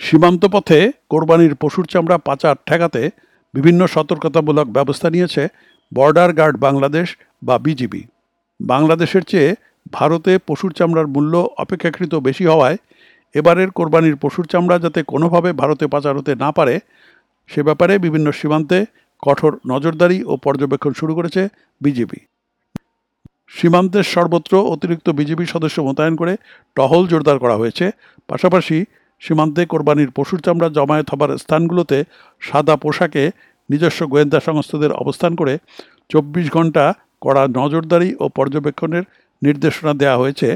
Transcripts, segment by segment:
সীমান্ত পথে কোরবানির পশুর চামড়া পাচার ঠেকাতে বিভিন্ন সতর্কতামূলক ব্যবস্থা নিয়েছে বর্ডার গার্ড বাংলাদেশ বা বিজিবি। বাংলাদেশের চেয়ে ভারতে পশুর চামড়ার মূল্য অপেক্ষাকৃত বেশি হওয়ায় এবারের কোরবানির পশুর চামড়া যাতে কোনোভাবে ভারতে পাচার হতে না পারে সে ব্যাপারে বিভিন্ন সীমান্তে কঠোর নজরদারি ও পর্যবেক্ষণ শুরু করেছে বিজিবি। সীমান্তের সর্বত্র অতিরিক্ত বিজিবি সদস্য মোতায়েন করে টহল জোরদার করা হয়েছে। পাশাপাশি সীমান্তে কোরবানির পশুর চামড়া জমায়েত হবার স্থানগুলোতে সাদা পোশাকে নিজস্ব গোয়েন্দা সংস্থাদের অবস্থান করে 24 ঘন্টা কড়া নজরদারি ও পর্যবেক্ষণের নির্দেশনা দেওয়া হয়েছে,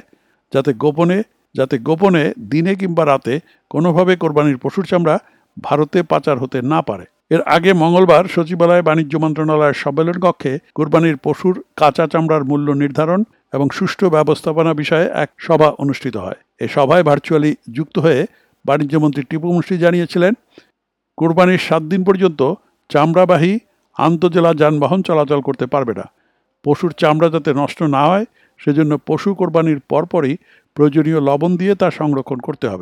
যাতে গোপনে দিনে কিংবা রাতে কোনোভাবে কোরবানির পশুর চামড়া ভারতে পাচার হতে না পারে। এর আগে মঙ্গলবার সচিবালয়ে বাণিজ্য মন্ত্রণালয়ের সম্মেলন কক্ষে কোরবানির পশুর কাঁচা চামড়ার মূল্য নির্ধারণ এবং সুষ্ঠু ব্যবস্থাপনা বিষয়ে এক সভা অনুষ্ঠিত হয়। এই সভায় ভার্চুয়ালি যুক্ত হয়ে বাণিজ্যমন্ত্রী টিপু মুশফি জানিয়েছিলেন, কোরবানির 7 দিন পর্যন্ত চামড়াবাহী আন্তজেলা যানবাহন চলাচল করতে পারবে না। পশুর চামড়া যাতে নষ্ট না হয় সেজন্য পশু কোরবানির পরপরই প্রয়োজনীয় লবণ দিয়ে তা সংরক্ষণ করতে হবে।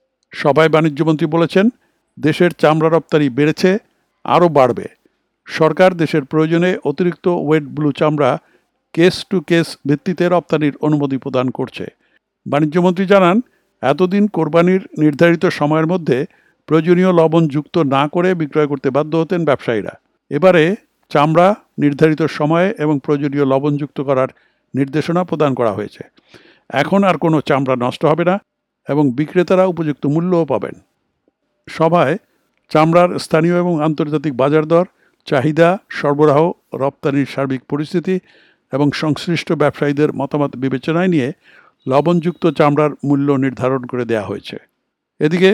সভায় বাণিজ্যমন্ত্রী বলেছেন, দেশের চামড়া রপ্তানি বেড়েছে, আরও বাড়বে। সরকার দেশের প্রয়োজনে অতিরিক্ত ওয়েট ব্লু চামড়া কেস টু কেস ভিত্তিতে রপ্তানির অনুমতি প্রদান করছে। বাণিজ্যমন্ত্রী জানান, এতদিন কোরবানির নির্ধারিত সময়ের মধ্যে প্রয়োজনীয় লবণ যুক্ত না করে বিক্রয় করতে বাধ্য হতেন ব্যবসায়ীরা। এবারে চামড়া নির্ধারিত সময়ে এবং প্রয়োজনীয় লবণ যুক্ত করার নির্দেশনা প্রদান করা হয়েছে। এখন আর কোনো চামড়া নষ্ট হবে না এবং বিক্রেতারা উপযুক্ত মূল্যও পাবেন। সভায় চামড়ার স্থানীয় এবং আন্তর্জাতিক বাজার দর, চাহিদা, সরবরাহ, রপ্তানির সার্বিক পরিস্থিতি এবং সংশ্লিষ্ট ব্যবসায়ীদের মতামত বিবেচনায় নিয়ে লবণযুক্ত চামড়ার মূল্য নির্ধারণ করে দেওয়া হয়েছে। এদিকে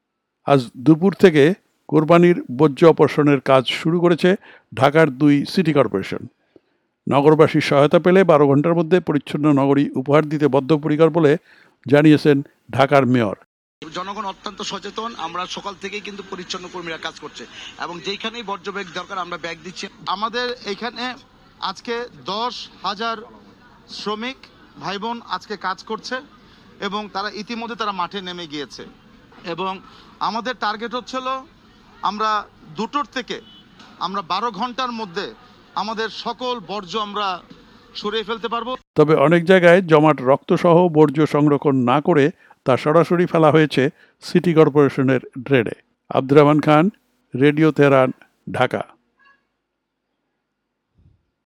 আজ দুপুর থেকে কোরবানির বর্জ্য অপসারণের কাজ শুরু করেছে ঢাকার 2 সিটি কর্পোরেশন। নগরবাসীর সহায়তা পেলে 12 ঘন্টার মধ্যে পরিচ্ছন্ন নগরী উপহার দিতে বদ্ধপরিকর বলে জানিয়েছেন ঢাকার মেয়র। জনগণ অত্যন্ত সচেতন, আমরা সকাল থেকেই কিন্তু পরিচ্ছন্ন কর্মীরা কাজ করছে এবং যেখানেই বর্জ্য ব্যাগ দরকার আমরা ব্যাগ দিচ্ছি। আমাদের এখানে আজকে 10,000 শ্রমিক ভাই বোন আজকে কাজ করছে এবং তারা ইতিমধ্যে মাঠে নেমে গিয়েছে এবং আমাদের টার্গেট হচ্ছিল আমরা 2টোর থেকে 12 ঘন্টার মধ্যে আমাদের সকল বর্জ্য আমরা সরিয়ে ফেলতে পারবো। তবে অনেক জায়গায় জমাট রক্তসহ বর্জ্য সংরক্ষণ না করে তা সরাসরি ফেলা হয়েছে সিটি কর্পোরেশনের ড্রেনে। Abdur Rahman Khan, radio Tehran, Dhaka.